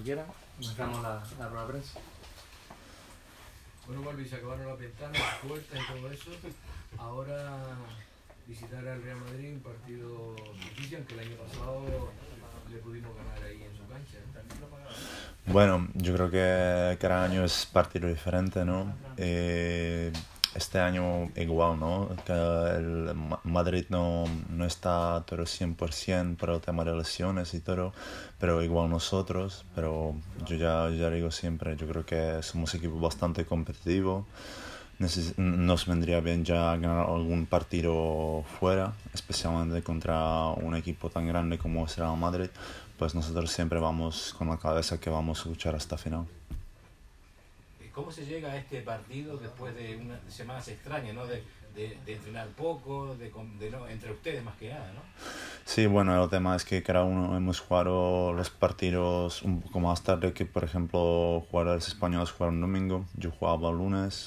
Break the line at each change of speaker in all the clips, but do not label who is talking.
quieran. Comenzamos la rueda de prensa.
Bueno, Balbi, se acabaron las ventanas, las puertas y todo eso. Ahora visitar al Real Madrid, un partido difícil, aunque el año pasado le pudimos ganar ahí en su cancha.
Bueno, yo creo que cada año es partido diferente, ¿no? Este año igual, ¿no? Que el Madrid no está todo 100% por el tema de lesiones y todo, pero igual nosotros, pero yo ya digo siempre, yo creo que somos un equipo bastante competitivo. Nos vendría bien ya ganar algún partido fuera, especialmente contra un equipo tan grande como será el Madrid, pues nosotros siempre vamos con la cabeza que vamos a luchar hasta final.
¿Cómo se llega a este partido después de unas semanas extrañas, ¿no? De entrenar poco, no, entre ustedes más que nada, ¿no?
Sí, bueno, el tema es que cada uno hemos jugado los partidos un poco más tarde que, por ejemplo, jugadores españoles jugaron domingo, yo jugaba el lunes,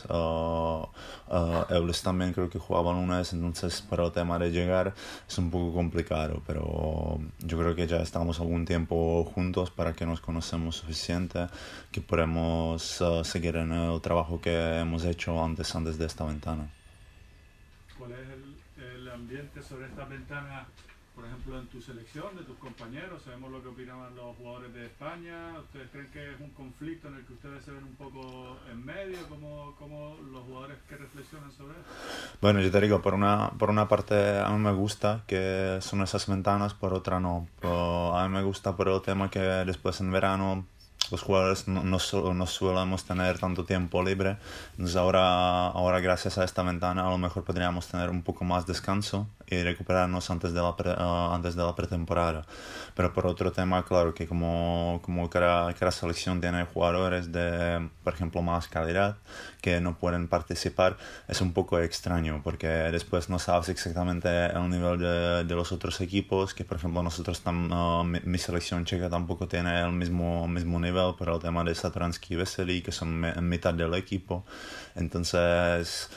Eules también creo que jugaba el lunes, entonces para el tema de llegar es un poco complicado, pero yo creo que ya estamos algún tiempo juntos para que nos conocemos suficiente, que podemos seguir en el trabajo que hemos hecho antes de esta ventana.
¿Cuál es el ambiente sobre esta ventana, por ejemplo, en tu selección, de tus compañeros? Sabemos lo que opinaban los jugadores de España. ¿Ustedes creen que es un conflicto en el que ustedes se ven un poco en medio? ¿Cómo los jugadores que reflexionan sobre esto?
Bueno, yo te digo, por una parte a mí me gusta que son esas ventanas, por otra no. Pero a mí me gusta por el tema que después en verano los jugadores no solemos tener tanto tiempo libre, entonces ahora gracias a esta ventana a lo mejor podríamos tener un poco más descanso y recuperarnos antes de la pretemporada. Pero por otro tema, claro que como cada selección tiene jugadores de, por ejemplo, más calidad que no pueden participar, es un poco extraño porque después no sabes exactamente el nivel de los otros equipos, que por ejemplo nosotros mi selección checa tampoco tiene el mismo nivel por el tema de Satoransky y Vesely, que son mitad del equipo. Entonces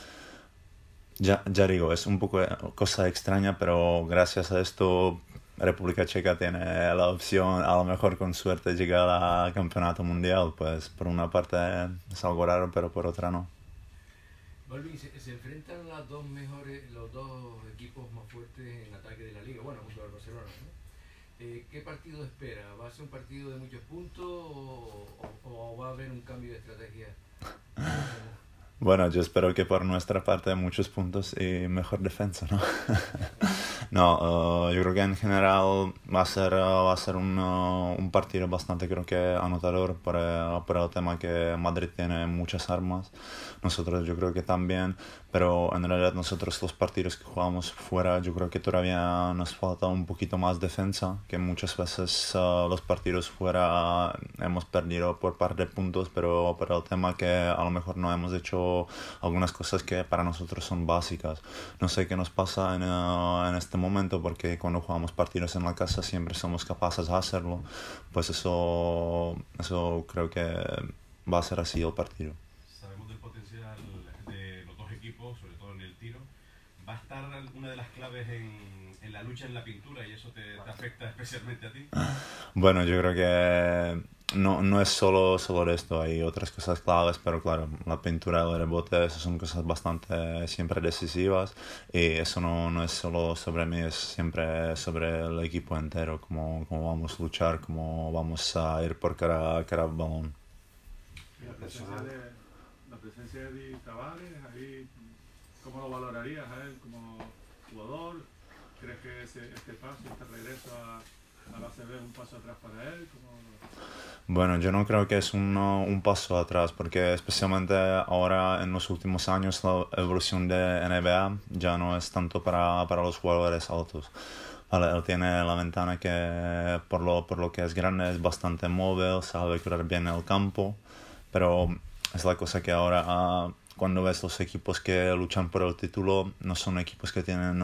ya digo, es un poco cosa extraña, pero gracias a esto República Checa tiene la opción, a lo mejor con suerte, llegar al campeonato mundial. Pues por una parte es algo raro, pero por otra no.
Balbi, se enfrentan los dos equipos más fuertes en ataque de la liga, bueno, junto al Barcelona, ¿no? ¿Qué partido espera? ¿Va a ser un partido de muchos puntos o va a haber un cambio de estrategia?
Bueno, yo espero que por nuestra parte muchos puntos y mejor defensa, ¿no? No, yo creo que en general va a ser un partido bastante, creo que anotador por el tema que Madrid tiene muchas armas. Nosotros yo creo que también, pero en realidad nosotros los partidos que jugamos fuera, yo creo que todavía nos falta un poquito más defensa, que muchas veces los partidos fuera hemos perdido por par de puntos, pero por el tema que a lo mejor no hemos hecho algunas cosas que para nosotros son básicas. No sé qué nos pasa en este momento, porque cuando jugamos partidos en la casa siempre somos capaces de hacerlo, pues eso creo que va a ser así el partido.
Sabemos del potencial de los dos equipos, sobre todo en el tiro. ¿Va a estar una de las claves en la lucha en la pintura y eso te afecta especialmente a ti?
Bueno, yo creo que no es solo esto, hay otras cosas claves, pero claro, la pintura, el rebote, esas son cosas bastante siempre decisivas y eso no es solo sobre mí, es siempre sobre el equipo entero, cómo vamos a luchar, cómo vamos a ir por cada balón.
La presencia de Di Tavares, ahí, ¿cómo lo valorarías a él como jugador? ¿Crees que este paso, este regreso a la ACB es un paso atrás para él?
Bueno, yo no creo que es un paso atrás, porque especialmente ahora en los últimos años la evolución de NBA ya no es tanto para los jugadores altos. Vale, él tiene la ventana que por lo que es grande es bastante móvil, sabe curar bien el campo, pero es la cosa que ahora cuando ves los equipos que luchan por el título, no son equipos que tienen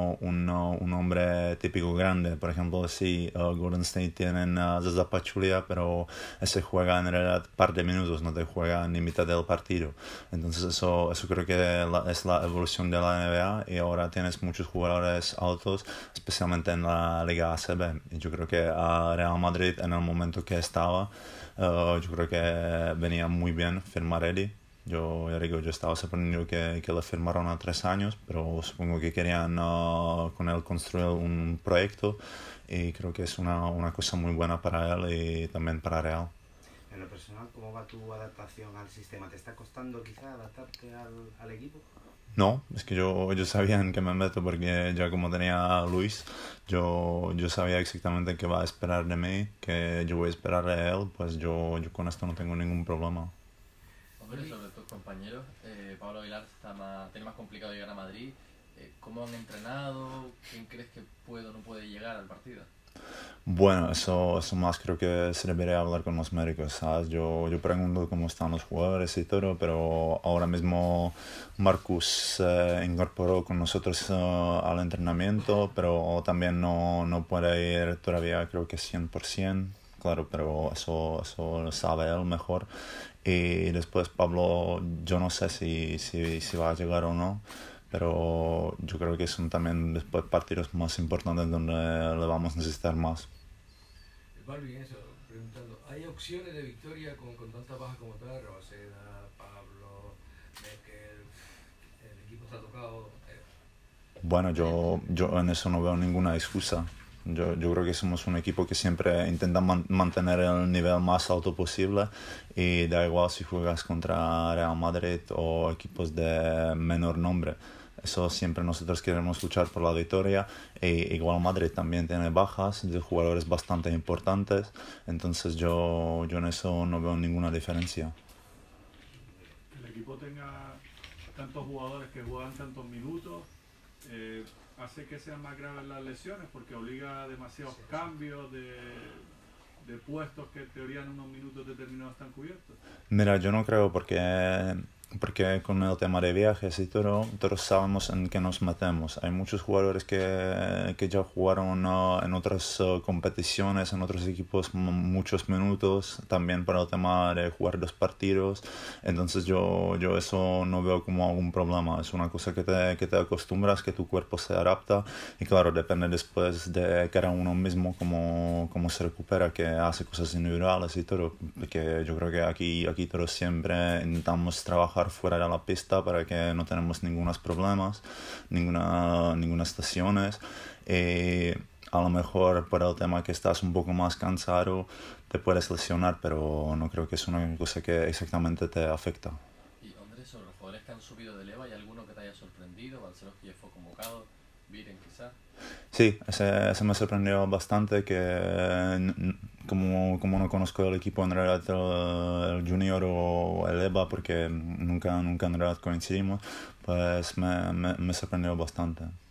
un nombre típico grande. Por ejemplo, sí, Golden State tienen Zaza Pachulia, pero ese juega en realidad un par de minutos, no te juega ni mitad del partido. Entonces eso creo que es la evolución de la NBA, y ahora tienes muchos jugadores altos, especialmente en la Liga ACB. Y yo creo que a Real Madrid, en el momento que estaba, yo creo que venía muy bien firmar Eddie. Yo estaba sorprendido que le firmaron a 3 años, pero supongo que querían con él construir un proyecto, y creo que es una cosa muy buena para él y también para Real.
En lo personal, ¿cómo va tu adaptación al sistema? ¿Te está costando quizá adaptarte al equipo?
No, es que yo sabía en qué me meto, porque ya como tenía a Luis, yo sabía exactamente qué va a esperar de mí, que yo voy a esperar de él, pues yo con esto no tengo ningún problema.
Hombre, sobre tus compañeros, Pablo Aguilar tiene más complicado llegar a Madrid. ¿Cómo han entrenado? ¿Quién crees que puede o no puede llegar al partido?
Bueno, eso más creo que se debería hablar con los médicos, ¿sabes? Yo pregunto cómo están los jugadores y todo, pero ahora mismo Marcus se incorporó con nosotros al entrenamiento, pero también no puede ir todavía, creo que 100%, claro, pero eso lo sabe él mejor. Y después Pablo, yo no sé si va a llegar o no, pero yo creo que son también después partidos más importantes donde le vamos a necesitar más.
Balbi, eso, preguntando, ¿hay opciones de victoria con tantas bajas como tal? Rabaseda, Pablo, Becker, el equipo está tocado.
Bueno, yo en eso no veo ninguna excusa. Yo creo que somos un equipo que siempre intenta mantener el nivel más alto posible, y da igual si juegas contra Real Madrid o equipos de menor nombre. Eso siempre nosotros queremos luchar por la victoria, e igual Madrid también tiene bajas de jugadores bastante importantes, entonces yo en eso no veo ninguna diferencia.
Que el equipo tenga tantos jugadores que juegan tantos minutos hace que sean más graves las lesiones, porque obliga a demasiados cambios de puestos que en teoría en unos minutos determinados están cubiertos.
Mira, yo no creo, porque con el tema de viajes y todo, todos sabemos en qué nos metemos. Hay muchos jugadores que ya jugaron en otras competiciones, en otros equipos muchos minutos, también para el tema de jugar 2 partidos. Entonces yo eso no veo como algún problema. Es una cosa que te acostumbras, que tu cuerpo se adapta, y claro, depende después de cada uno mismo cómo se recupera, que hace cosas individuales y todo. Porque yo creo que aquí todos siempre intentamos trabajar fuera de la pista para que no tenemos ningunos problemas, ninguna estaciones. A lo mejor por el tema que estás un poco más cansado te puedes lesionar, pero no creo que es una cosa que exactamente te afecta.
Y Andrés, sobre los jugadores que han subido de leva, ¿hay alguno que te haya sorprendido? Balcerovski ya fue convocado, Viren quizás.
Sí, ese me sorprendió bastante, que como no conozco el equipo en realidad, el Junior o el EVA, porque nunca en realidad coincidimos, pues me sorprendió bastante.